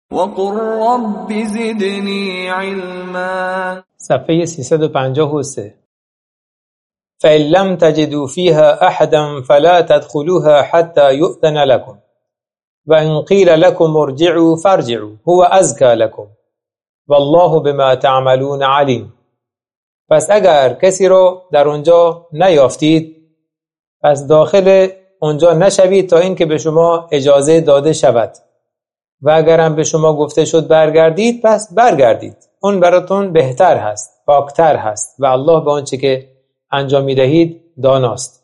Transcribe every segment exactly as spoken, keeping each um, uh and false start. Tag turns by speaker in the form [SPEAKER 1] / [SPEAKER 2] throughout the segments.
[SPEAKER 1] وقل رب زدنی علما.
[SPEAKER 2] صفحه سیصد و پنجاه و سه. فإن لم تجدوا فيها أحدا فلا تدخلوها حتى يؤذن لكم وإن قيل لكم ارجعوا فارجعوا هو أزكى لكم والله بما تعملون علیم. پس اگر کسی رو در اونجا نیافتید پس داخل اونجا نشوید تا اینکه به شما اجازه داده شود و اگر هم به شما گفته شد برگردید پس برگردید، اون براتون بهتر هست، پاکتر هست و الله به آنچه که انجام میدهید داناست.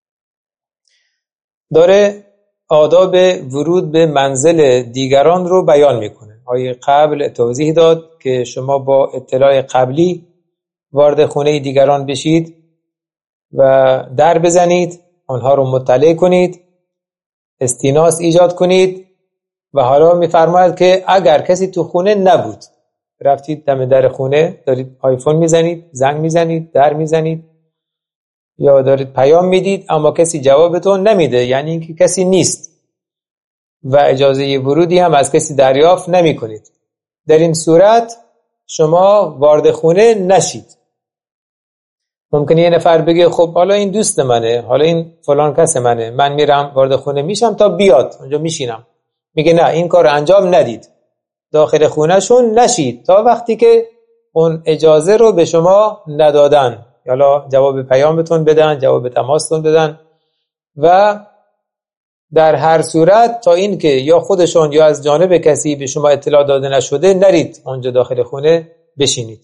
[SPEAKER 2] داره آداب ورود به منزل دیگران رو بیان میکنه. آیه قبل توضیح داد که شما با اطلاع قبلی وارد خونه دیگران بشید و در بزنید، آنها رو مطلع کنید، استیناس ایجاد کنید و حالا میفرماید که اگر کسی تو خونه نبود، رفتید دم در خونه، دارید آیفون میزنید، زنگ میزنید، در میزنید یا دارید پیام میدید اما کسی جوابتون نمیده، یعنی اینکه کسی نیست و اجازه ورودی هم از کسی دریافت نمی کنید. در این صورت شما وارد خونه نشید. ممکنه یه نفر بگه خب حالا این دوست منه، حالا این فلان کس منه، من میرم وارد خونه میشم تا بیاد اونجا میشینم. میگه نه، این کار انجام ندید، داخل خونهشون نشید تا وقتی که اون اجازه رو به شما ندادن، حالا جواب پیامتون بدن، جواب تماستون بدن و در هر صورت تا این که یا خودشون یا از جانب کسی به شما اطلاع داده نشده نرید اونجا داخل خونه بشینید.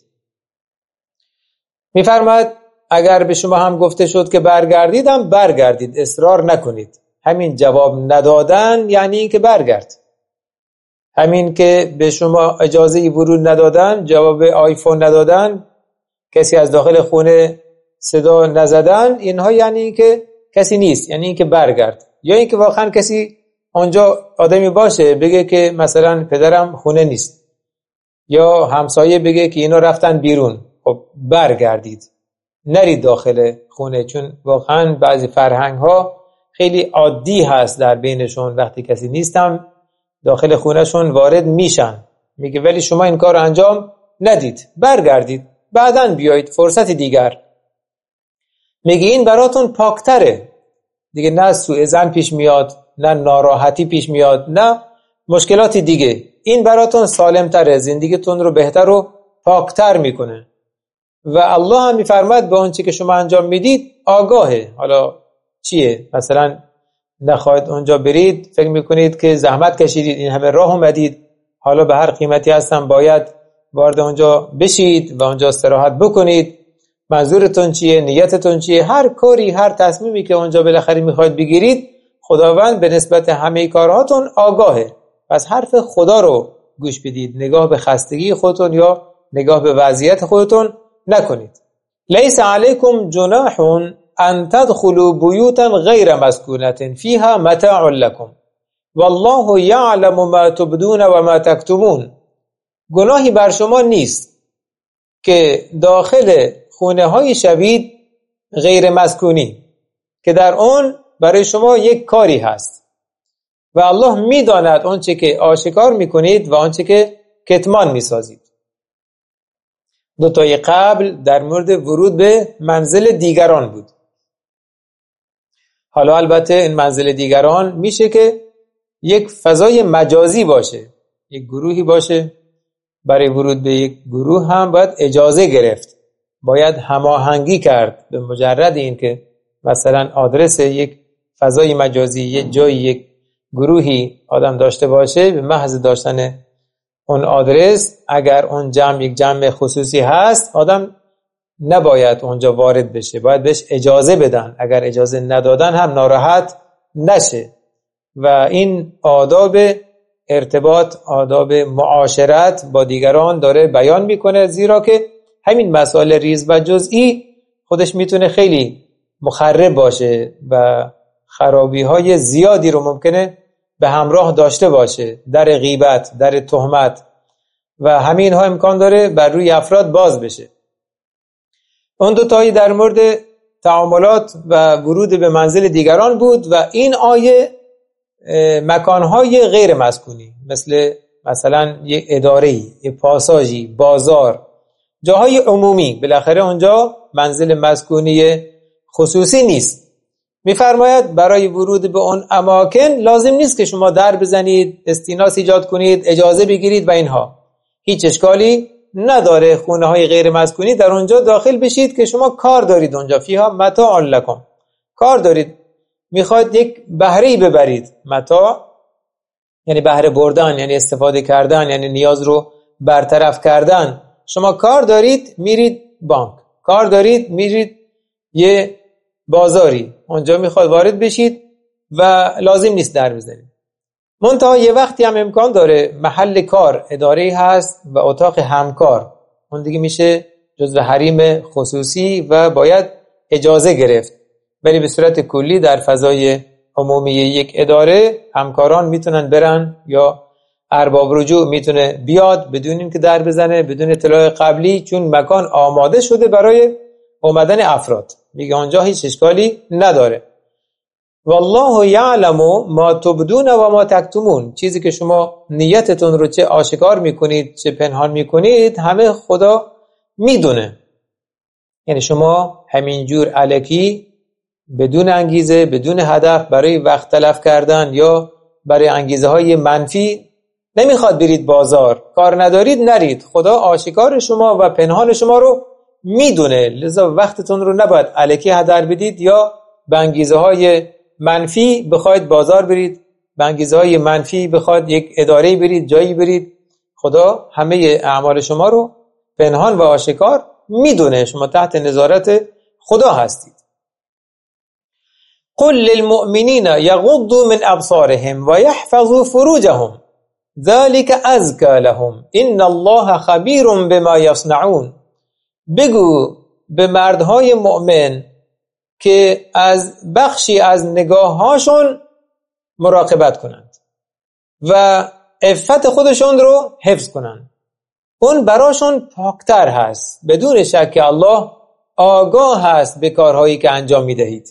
[SPEAKER 2] میفرماید اگر به شما هم گفته شد که برگردید هم برگردید، اصرار نکنید. همین جواب ندادن یعنی این که برگرد، همین که به شما اجازه ورود ندادن، جواب آیفون ندادن، کسی از داخل خونه صدا نزدن، اینها یعنی این که کسی نیست، یعنی این که برگرد. یا این که واقعا کسی آنجا آدمی باشه بگه که مثلا پدرم خونه نیست یا همسایه بگه که اینا رفتن بیرون، خب برگردید، نرید داخل خونه. چون واقعا بعضی فرهنگ ها خیلی عادی هست در بینشون وقتی کسی نیستم داخل خونهشون وارد میشن. میگه ولی شما این کار انجام ندید، برگردید، بعداً بیایید فرصت دیگر. میگه این براتون پاکتره دیگه، نه سوء ظن پیش میاد، نه ناراحتی پیش میاد، نه مشکلاتی دیگه. این براتون سالمتره، زندگیتون رو بهتر و پاکتر میکنه و الله هم میفرماید به آنچه که شما انجام میدید آگاهه. حالا چیه؟ مثلا نخواهید اونجا برید، فکر میکنید که زحمت کشیدید، این همه راه اومدید، حالا به هر قیمتی هستم باید وارد اونجا بشید و اونجا استراحت بکنید. منظورتون چیه؟ نیتتون چیه؟ هر کاری، هر تصمیمی که اونجا بالاخره میخواید بگیرید، خداوند به نسبت همه کارهاتون آگاهه. پس حرف خدا رو گوش بدید، نگاه به خستگی خودتون یا نگاه به وضعیت خودتون نکنید. لیس علیکم جناح ان تدخلوا بیوتا غیر مسکونة فیها متاع لکم والله یعلم ما تبدون و ما تکتمون. گناهی بر شما نیست که داخل خونه های شوید غیر مسکونی که در اون برای شما یک کاری هست و الله میداند آنچه که آشکار میکنید و آنچه که کتمان میسازید. دو تای قبل در مورد ورود به منزل دیگران بود. حالا البته این منزل دیگران میشه که یک فضای مجازی باشه، یک گروهی باشه. برای ورود به یک گروه هم باید اجازه گرفت، باید هماهنگی کرد. به مجرد این که مثلا آدرس یک فضای مجازی، یک جایی، یک گروهی آدم داشته باشه، به محض داشتن اون آدرس، اگر اون جمع یک جمع خصوصی هست، آدم نباید اونجا وارد بشه، باید بهش اجازه بدن. اگر اجازه ندادن هم ناراحت نشه. و این آداب ارتباط، آداب معاشرت با دیگران داره بیان میکنه، زیرا که همین مسائل ریز و جزئی خودش میتونه خیلی مخرب باشه و خرابی های زیادی رو ممکنه به همراه داشته باشه، در غیبت، در تهمت و همین ها امکان داره بر روی افراد باز بشه. اون دو تایی در مورد تعاملات و ورود به منزل دیگران بود و این آیه مکانهای غیر مسکونی مثل مثلا یه اداره‌ای، یه پاساژی، بازار، جاهای عمومی، بالاخره اونجا منزل مسکونی خصوصی نیست. میفرماید برای ورود به اون اماکن لازم نیست که شما در بزنید، استیناس ایجاد کنید، اجازه بگیرید و اینها. هیچ اشکالی نداره خونه های غیر مسکونی در اونجا داخل بشید که شما کار دارید اونجا، فیها متاع لکم، کار دارید، میخواید یک بهره‌ای ببرید. متاع یعنی بهره بردن، یعنی استفاده کردن، یعنی نیاز رو برطرف کردن. شما کار دارید میرید بانک، کار دارید میرید یه بازاری، اونجا میخواد وارد بشید و لازم نیست در بزنید. منتها یه وقتی هم امکان داره محل کار اداره‌ای هست و اتاق همکار، اون دیگه میشه جزو حریم خصوصی و باید اجازه گرفت. ولی به صورت کلی در فضای عمومی یک اداره همکاران میتونن برن یا ارباب رجوع میتونه بیاد بدون اینکه در بزنه، بدون اطلاع قبلی، چون مکان آماده شده برای اومدن افراد. میگه اونجا هیچ اشکالی نداره. والله یعلم ما تبدون و ما تکتمون، چیزی که شما نیتتون رو چه آشکار میکنید چه پنهان میکنید همه خدا میدونه. یعنی شما همینجور الکی بدون انگیزه، بدون هدف، برای وقت تلف کردن یا برای انگیزه های منفی نمیخواد برید بازار، کار ندارید نرید. خدا آشکار شما و پنهان شما رو میدونه، لذا وقتتون رو نباید الکی هدر بدید یا به انگیزه های منفی بخواید بازار برید، به انگیزه های منفی بخواید یک اداره برید، جایی برید. خدا همه اعمال شما رو پنهان و آشکار میدونه، شما تحت نظارت خدا هستید. قل للمؤمنین یغضوا من ابصارهم و یحفظوا فروجهم ذلك ازکی لهم ان الله خبیر بما یصنعون. بگو به مردهای مؤمن که از بخشی از نگاههاشون مراقبت کنند و عفت خودشون رو حفظ کنند، اون براشون پاکتر هست. بدون شک الله آگاه هست به کارهایی که انجام میدهید.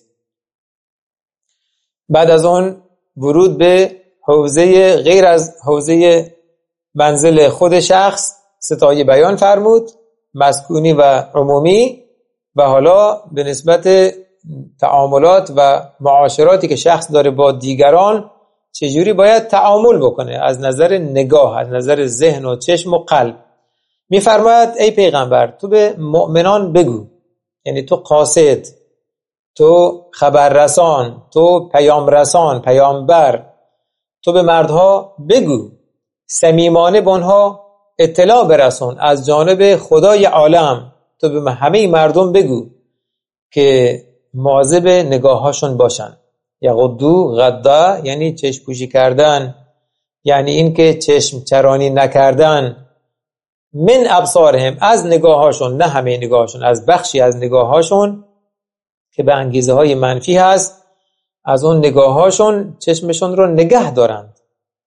[SPEAKER 2] بعد از اون ورود به حوزه غیر از حوزه منزل خود شخص ستای بیان فرمود، مسکونی و عمومی، و حالا به نسبت تعاملات و معاشراتی که شخص داره با دیگران چجوری باید تعامل بکنه از نظر نگاه، از نظر ذهن و چشم و قلب. میفرماید ای پیغمبر تو به مؤمنان بگو، یعنی تو قاصد، تو خبررسان، تو پیام رسان، پیامبر، تو به مردها بگو، صمیمانه به آنها اطلاع برسون از جانب خدای عالم. تو به همه مردم بگو که مواظب نگاهاشون باشن. یغضوا غضا یعنی چشم پوشی کردن، یعنی این که چشم چرانی نکردن. من ابصارهم از نگاهاشون، نه همه نگاهاشون، از بخشی از نگاهاشون که به انگیزه های منفی هست، از اون نگاهاشون چشمشون رو نگه دارند.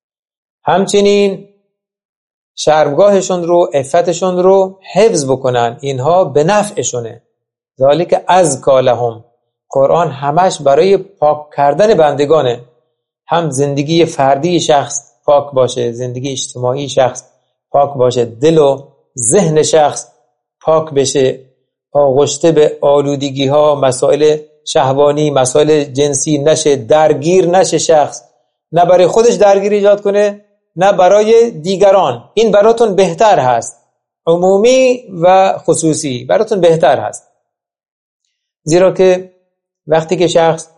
[SPEAKER 2] همچنین شرمگاهشون رو، عفتشون رو حفظ بکنن، اینها به نفعشونه. ذالک ازکی لهم. قرآن همش برای پاک کردن بندگانه، هم زندگی فردی شخص پاک باشه، زندگی اجتماعی شخص پاک باشه، دل و ذهن شخص پاک بشه، آغشته به آلودگی ها، مسائل شهوانی، مسائل جنسی نشه، درگیر نشه شخص، نه برای خودش درگیر ایجاد کنه نه برای دیگران. این براتون بهتر هست، عمومی و خصوصی براتون بهتر هست. زیرا که وقتی که شخص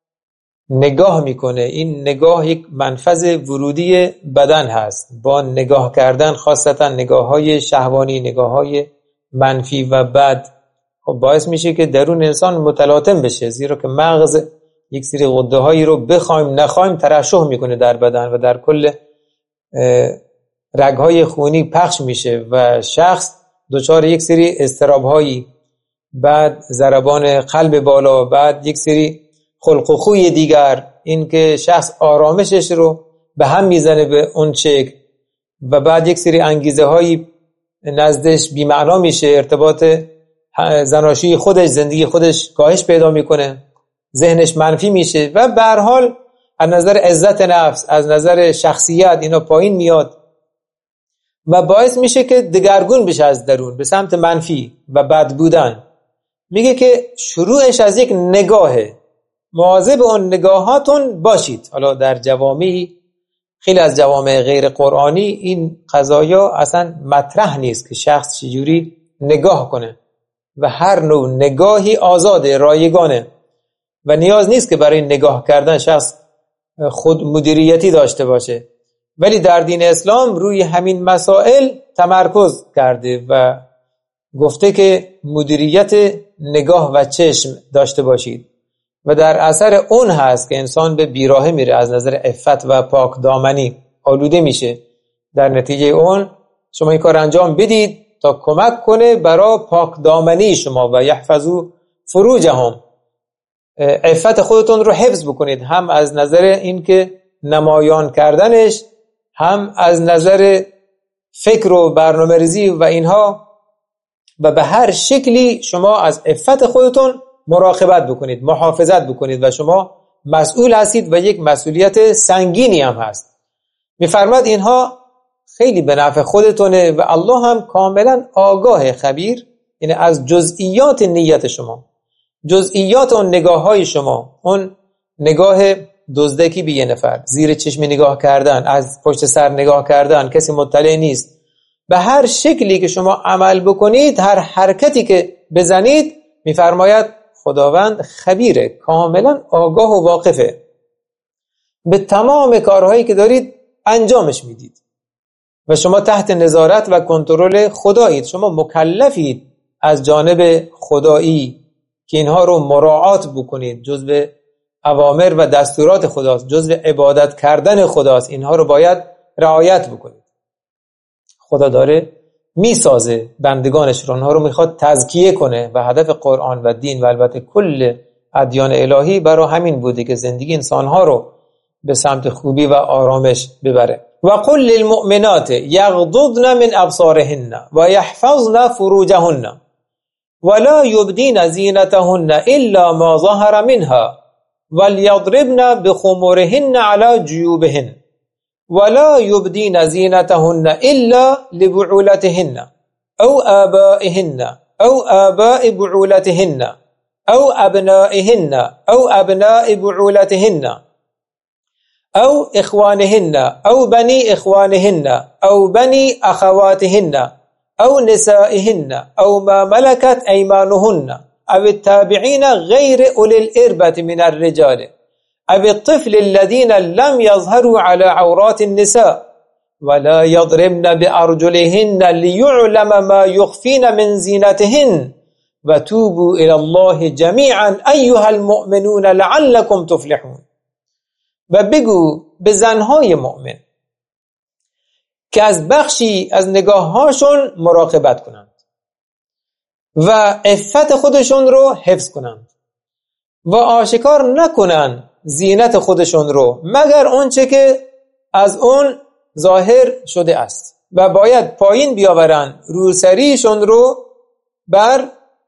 [SPEAKER 2] نگاه میکنه، این نگاه یک منفذ ورودی بدن هست. با نگاه کردن، خاصتا نگاه های شهوانی، نگاه های منفی و بد، خب باعث میشه که درون انسان متلاطم بشه، زیرا که مغز یک سری غده هایی رو بخوایم نخوایم ترشح میکنه در بدن و در کل رگهای خونی پخش میشه و شخص دچار یک سری اضطراب هایی، بعد ضربان قلب بالا، بعد یک سری خلق و خوی دیگر، این که شخص آرامشش رو به هم میزنه به اون شکل، و بعد یک سری انگیزه هایی نزدش بی‌معنا میشه، ارتباط زناشویی خودش، زندگی خودش کاهش پیدا میکنه، ذهنش منفی میشه و به هر حال از نظر عزت نفس، از نظر شخصیت اینا پایین میاد و باعث میشه که دگرگون بشه از درون به سمت منفی و بد بودن. میگه که شروعش از یک نگاهه، مواظب اون نگاهاتون باشید. حالا در جوامعی، خیلی از جوامع غیر قرآنی این قضایا اصلا مطرح نیست که شخص چجوری نگاه کنه و هر نوع نگاهی آزاده، رایگانه و نیاز نیست که برای نگاه کردن شخص خود مدیریتی داشته باشه. ولی در دین اسلام روی همین مسائل تمرکز کرده و گفته که مدیریت نگاه و چشم داشته باشید و در اثر اون هست که انسان به بیراهه میره، از نظر عفت و پاک دامنی آلوده میشه. در نتیجه اون شما این کار انجام بدید تا کمک کنه برای پاک دامنی شما و یحفظوا فروجهم، عفت خودتون رو حفظ بکنید، هم از نظر اینکه نمایان کردنش، هم از نظر فکر و برنامه‌ریزی و اینها، و به هر شکلی شما از عفت خودتون مراقبت بکنید، محافظت بکنید و شما مسئول هستید و یک مسئولیت سنگینی هم هست. می‌فرماد اینها خیلی به نفع خودتونه و الله هم کاملا آگاه، خبیر، یعنی از جزئیات نیت شما، جزئیات اون نگاه‌های شما، اون نگاه دزدکی به یه نفر، زیر چشم نگاه کردن، از پشت سر نگاه کردن، کسی مطلع نیست. به هر شکلی که شما عمل بکنید، هر حرکتی که بزنید، می‌فرماید خداوند خبیره، کاملا آگاه و واقفه به تمام کارهایی که دارید انجامش میدید و شما تحت نظارت و کنترل خدایید. شما مکلفید از جانب خدایی که اینها رو مراعات بکنید، جزء اوامر و دستورات خداست، جزء عبادت کردن خداست، اینها رو باید رعایت بکنید. خدا داره میسازه بندگانش رو، اونها رو میخواد تزکیه کنه و هدف قرآن و دین و البته کل ادیان الهی برای همین بوده که زندگی انسانها رو به سمت خوبی و آرامش ببره. و قل للمؤمنات یغضضن من ابصارهن و یحفظن فروجهن ولا یبدین زینتهن الا ما ظهر منها وليضربن بخمورهن على جيوبهن ولا يبدين زينتهن إلا لبعولتهن أو آبائهن أو آباء بعولتهن أو أبنائهن أو أبناء بعولتهن أو إخوانهن أو بني إخوانهن أو بني أخواتهن أو نسائهن أو ما ملكت أيمانهن أو التابعين غير أولي الإربة من الرجال أو الطفل الذين لم يظهروا على عورات النساء ولا يضربن بأرجلهن ليعلم ما يخفين من زينتهن وتوبوا إلى الله جميعا أيها المؤمنون لعلكم تفلحون. و بگو به زنهای مؤمن که از بخشی از نگاههاشون مراقبت کنند و عفت خودشون رو حفظ کنند و آشکار نکنند زینت خودشون رو مگر اونچه که از اون ظاهر شده است و باید پایین بیاورن روسریشون رو بر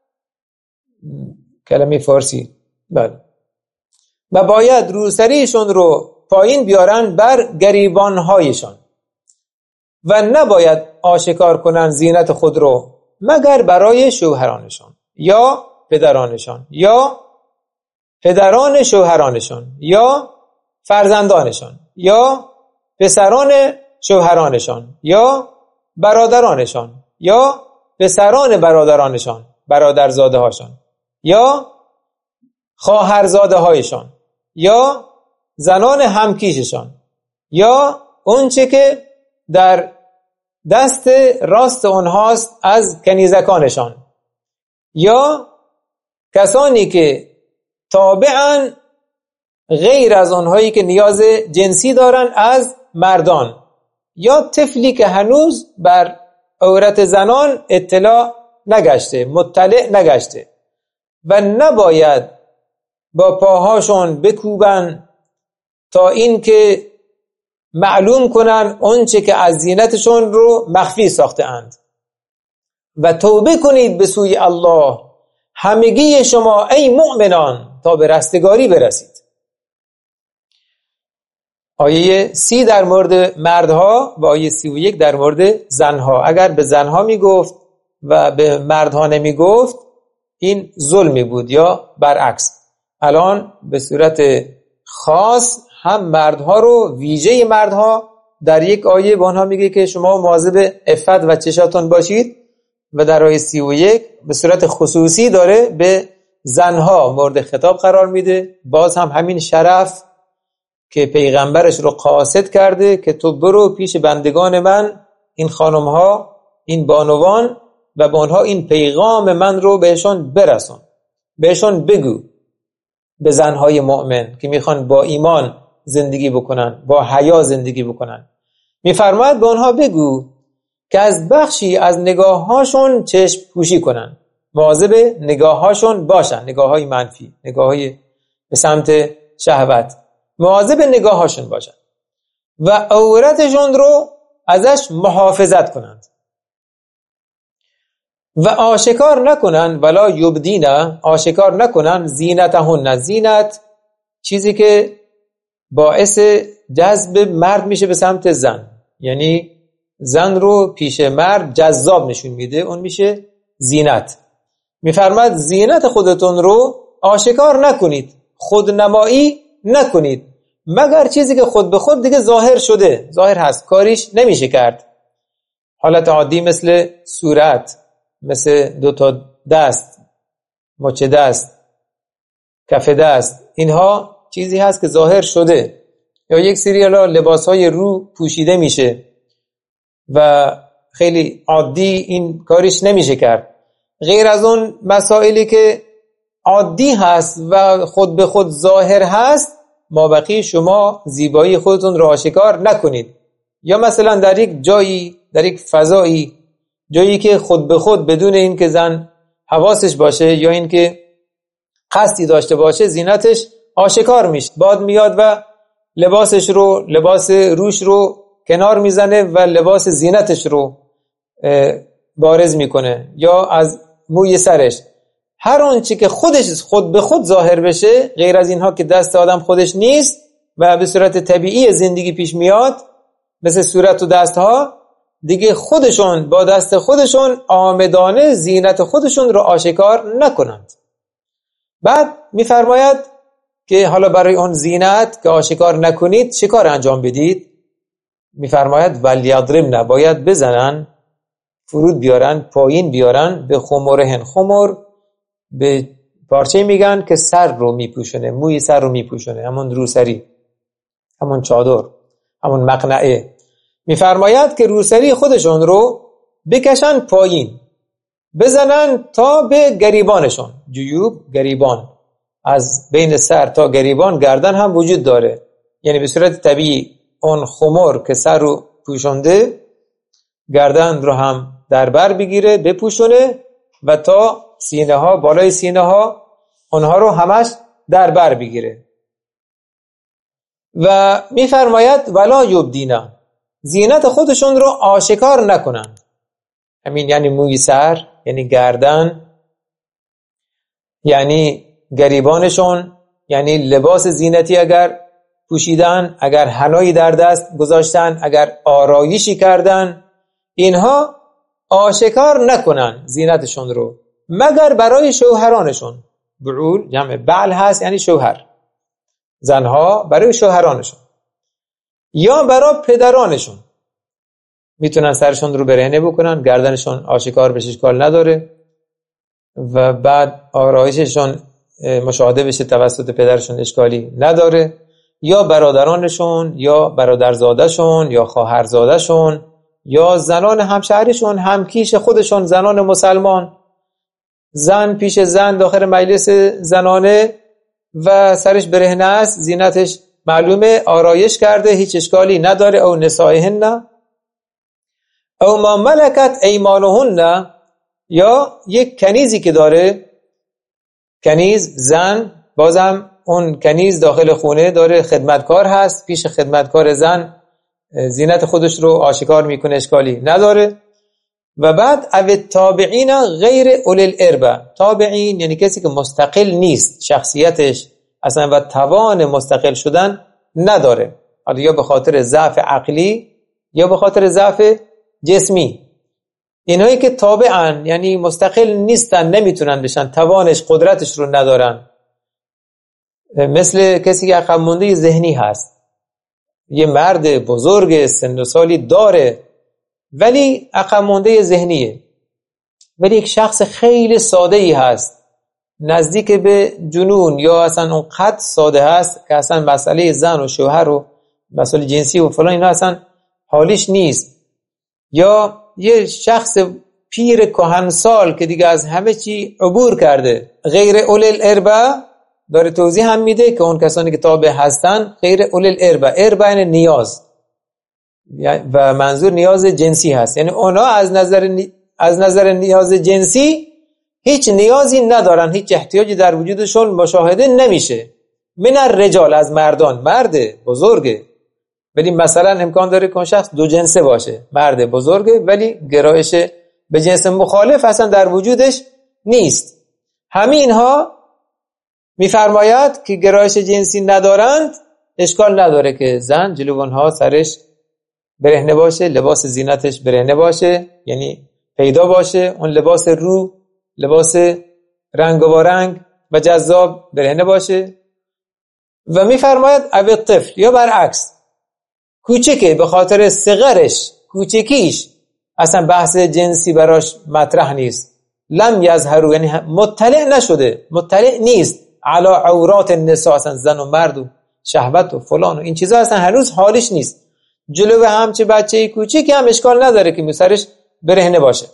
[SPEAKER 2] کلمه فارسی بله و باید روسریشون رو پایین بیارن بر گریبانهایشان و نباید آشکار کنن زینت خود رو مگر برای شوهرانشان یا پدرانشان یا پدران شوهرانشان یا فرزندانشان یا پسران شوهرانشان یا برادرانشان یا پسران برادرانشان، برادرزاده هاشان یا خواهرزاده هایشان یا زنان همکیششان یا اونچه که در دست راست اونهاست از کنیزکانشان یا کسانی که تابعاً غیر از آنهایی که نیاز جنسی دارن از مردان یا طفلی که هنوز بر عورت زنان اطلاع نگشته، مطلع نگشته و نباید با پاهاشون بکوبن تا این که معلوم کنن اونچه که از زینتشون رو مخفی ساخته اند. و توبه کنید به سوی الله همگی شما ای مؤمنان تا به رستگاری برسید. آیه سی در مورد مردها و آیه سی و یک در مورد زنها. اگر به زنها میگفت و به مردها نمیگفت این ظلمی بود یا برعکس. الان به صورت خاص هم مردها رو، ویژه مردها در یک آیه به آنها میگه که شما مواظب عفت و چشاتون باشید و در آیه سی و یک به صورت خصوصی داره به زنها مورد خطاب قرار میده. باز هم همین شرف که پیغمبرش رو قاصد کرده که تو برو پیش بندگان من، این خانمها، این بانوان، و به آنها این پیغام من رو بهشون برسون، بهشون بگو، به زنهای مؤمن که میخوان با ایمان زندگی بکنن، با حیا زندگی بکنن. میفرماید به آنها بگو که از بخشی از نگاههاشون چشم پوشی کنن، مواظب نگاههاشون باشن، نگاههای منفی، نگاههای به سمت شهوت، مواظب نگاههاشون باشن و عورتشون رو ازش محافظت کنند و آشکار نکنن، ولا یبدینا، آشکار نکنن زینتهن، زینت چیزی که باعث جذب مرد میشه به سمت زن، یعنی زن رو پیش مرد جذاب نشون میده، اون میشه زینت. میفرماد زینت خودتون رو آشکار نکنید، خودنمایی نکنید، مگر چیزی که خود به خود دیگه ظاهر شده، ظاهر هست، کاریش نمیشه کرد. حالت عادی مثل صورت، مثل دو تا دست، مچ دست، کف دست، اینها چیزی هست که ظاهر شده. یا یک سری لباسهای رو پوشیده میشه و خیلی عادی این کاریش نمیشه کرد. غیر از اون مسائلی که عادی هست و خود به خود ظاهر هست، مابقی شما زیبایی خودتون رو آشکار نکنید. یا مثلا در یک جایی، در یک فضایی، جایی که خود به خود بدون این که زن حواسش باشه یا این که قصدی داشته باشه زینتش آشکار میشه، باد میاد و لباسش رو، لباس روش رو کنار میزنه و لباس زینتش رو بارز میکنه، یا از موی سرش. هر اون چی که خودش خود به خود ظاهر بشه، غیر از اینها که دست آدم خودش نیست و به صورت طبیعی زندگی پیش میاد، مثل صورت و دستها، دیگه خودشون با دست خودشون آمدانه زینت خودشون رو آشکار نکنند. بعد میفرماید که حالا برای اون زینت که آشکار نکنید چه کار انجام بدید؟ میفرماید ولیضربن، باید بزنن، فرود بیارن، پایین بیارن، به خمرهن. خمر به پارچه میگن که سر رو میپوشونه، موی سر رو میپوشونه، همون روسری، همون چادر، همون مقنعه. میفرماید که روسری خودشون رو بکشن پایین، بزنن تا به گریبانشون. جیوب، گریبان، از بین سر تا گریبان گردن هم وجود داره، یعنی به صورت طبیعی اون خمر که سر رو پوشونده گردن رو هم در بر بگیره، بپوشونه و تا سینه ها، بالای سینه ها، اونها رو همش در بر بگیره. و میفرماید ولا یبدینا، زینت خودشون رو آشکار نکنن. همین یعنی موی سر، یعنی گردن، یعنی گریبانشون، یعنی لباس زینتی اگر پوشیدن، اگر حنایی در دست گذاشتن، اگر آرایشی کردن، اینها آشکار نکنن زینتشون رو مگر برای شوهرانشون. بعول جمع بعل هست، یعنی شوهر، زنها برای شوهرانشون یا برای پدرانشون. میتونن سرشون رو برهنه بکنن، گردنشون آشکار بشه، اشکال نداره، و بعد آرایششون مشاهده بشه توسط پدرشون، اشکالی نداره. یا برادرانشون، یا برادرزادشون، یا خواهرزادشون، یا زنان همشهریشون، همکیش خودشون، زنان مسلمان. زن پیش زن داخل مجلس زنانه و سرش برهنه است، زینتش معلومه، آرایش کرده، هیچ اشکالی نداره. او نسائهن او ما ملکت ایمانهن، یا یک کنیزی که داره، کنیز زن، بازم اون کنیز داخل خونه داره، خدمتکار هست، پیش خدمتکار زن زینت خودش رو آشکار میکنه، اشکالی نداره. و بعد او تابعین غیر اولی الاربه، تابعین یعنی کسی که مستقل نیست، شخصیتش اصلا و توان مستقل شدن نداره. حالا یا به خاطر ضعف عقلی یا به خاطر ضعف جسمی. اینایی که تابعن یعنی مستقل نیستن، نمیتونن بشن، توانش قدرتش رو ندارن، مثل کسی که عقب مونده ذهنی هست، یه مرد بزرگ سن و سالی داره ولی عقب مونده ذهنیه، ولی یک شخص خیلی ساده ای هست نزدیک به جنون یا اصلا اون قد ساده هست که اصلا مسئله زن و شوهر و مسئله جنسی و فلان اینا اصلا حالیش نیست، یا یه شخص پیر کهنسال که دیگه از همه چی عبور کرده. غیر اولی الاربع داره توضیح هم میده که اون کسانی که تابع هستن غیر اولی الاربع، اربع یعنی نیاز و منظور نیاز جنسی هست، یعنی اونا از نظر نی... از نظر نیاز جنسی هیچ نیازی ندارن، هیچ احتیاجی در وجودشون مشاهده نمیشه. من الرجال از مردان، مرد بزرگه ولی مثلا امکان داره که اون شخص دو جنسه باشه، مرد بزرگه ولی گرایش به جنس مخالف اصلا در وجودش نیست. همین اینها میفرماید که گرایش جنسی ندارند، اشکال نداره که زن جلو اونها سرش برهنه باشه، لباس زینتش برهنه باشه، یعنی پیدا باشه، اون لباس رو، لباس رنگ و رنگ و جذاب برهنه باشه. و میفرماید او طفل، یا برعکس کوچکه، به خاطر صغرش کوچکیش اصلا بحث جنسی براش مطرح نیست، لم یظهروا یعنی مطلع نشده، مطلع نیست علی عورات النساء، اصلا زن و مرد و شهوت و فلان و این چیزا اصلا هنوز حالش نیست، جلو همچه بچه کوچیکی هم اشکال نداره که سرش برهنه باشه.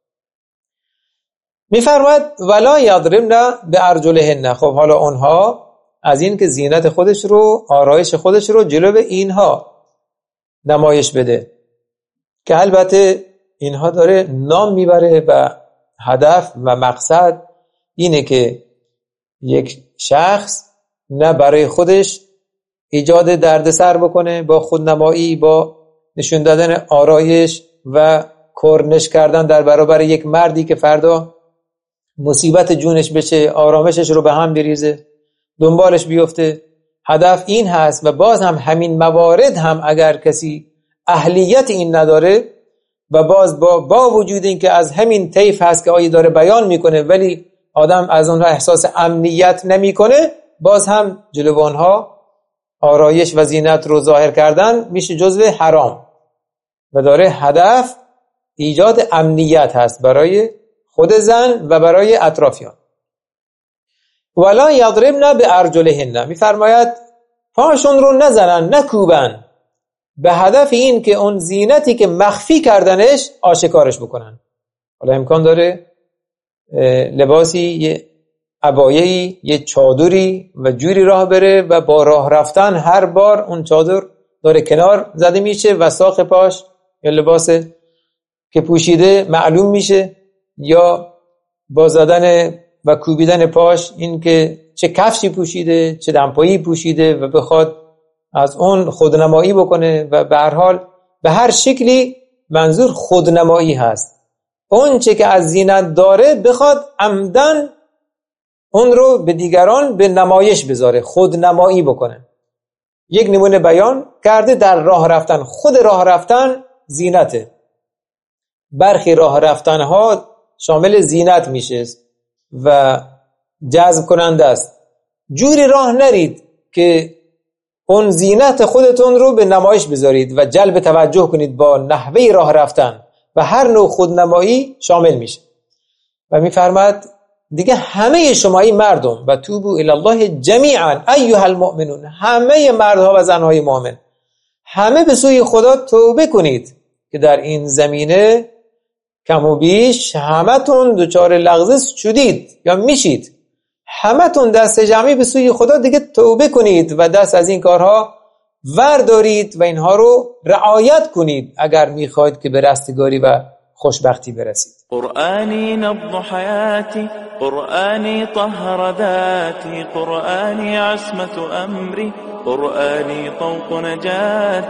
[SPEAKER 2] میفرماید ولا یضربن بارجلهن، خب حالا اونها از این که زینت خودش رو، آرایش خودش رو جلو اینها نمایش بده، که البته اینها داره نام میبره و هدف و مقصد اینه که یک شخص نه برای خودش ایجاد دردسر بکنه با خودنمایی، با نشون دادن آرایش و کرنش کردن در برابر یک مردی که فردا مصیبت جونش بشه، آرامشش رو به هم بریزه، دنبالش بیفته. هدف این هست و باز هم همین موارد هم اگر کسی اهلیت این نداره و باز با, با وجود این که از همین طیف هست که آیه داره بیان میکنه ولی آدم از اونها احساس امنیت نمیکنه، باز هم جلو آنها آرایش و زینت رو ظاهر کردن میشه جزو حرام و داره هدف ایجاد امنیت هست برای خود زن و برای اطرافیان. ولا یضربن بارجلهن، میفرماید پاشون رو نزنن، نکوبن، به هدف این که اون زینتی که مخفی کردنش آشکارش بکنن. حالا امکان داره لباسی، یه عبایه‌ای، یه چادری و جوری راه بره و با راه رفتن هر بار اون چادر داره کنار زده میشه و ساق پاش یا لباس که پوشیده معلوم میشه، یا با زدن و کوبیدن پاش این که چه کفشی پوشیده، چه دمپایی پوشیده و بخواد از اون خودنمایی بکنه و به هر حال به هر شکلی منظور خودنمایی هست. اون چه که از زینت داره بخواد عمدن اون رو به دیگران به نمایش بذاره، خودنمایی بکنه. یک نمونه بیان کرده در راه رفتن، خود راه رفتن زینته، برخی راه رفتن ها شامل زینت میشه و جذب کننده است. جوری راه نرید که اون زینت خودتون رو به نمایش بذارید و جلب توجه کنید با نحوه راه رفتن و هر نوع خودنمایی شامل میشه. و میفرماد دیگه همه شمایی مردم و توبوا الی الله جمیعا ایها المؤمنون، همه مردها و زنهای مؤمن همه به سوی خدا توبه کنید که در این زمینه کم و بیش همتون دچار لغزش شدید یا میشید، همتون دست جمعی به سوی خدا دیگه توبه کنید و دست از این کارها وردارید و اینها رو رعایت کنید اگر میخواید که به رستگاری و خوشبختی برسید.
[SPEAKER 3] قرآنی نبض حیاتی، قرآنی طهر ذاتی، قرآنی عصمت امری، قرآنی طوق نجاتی.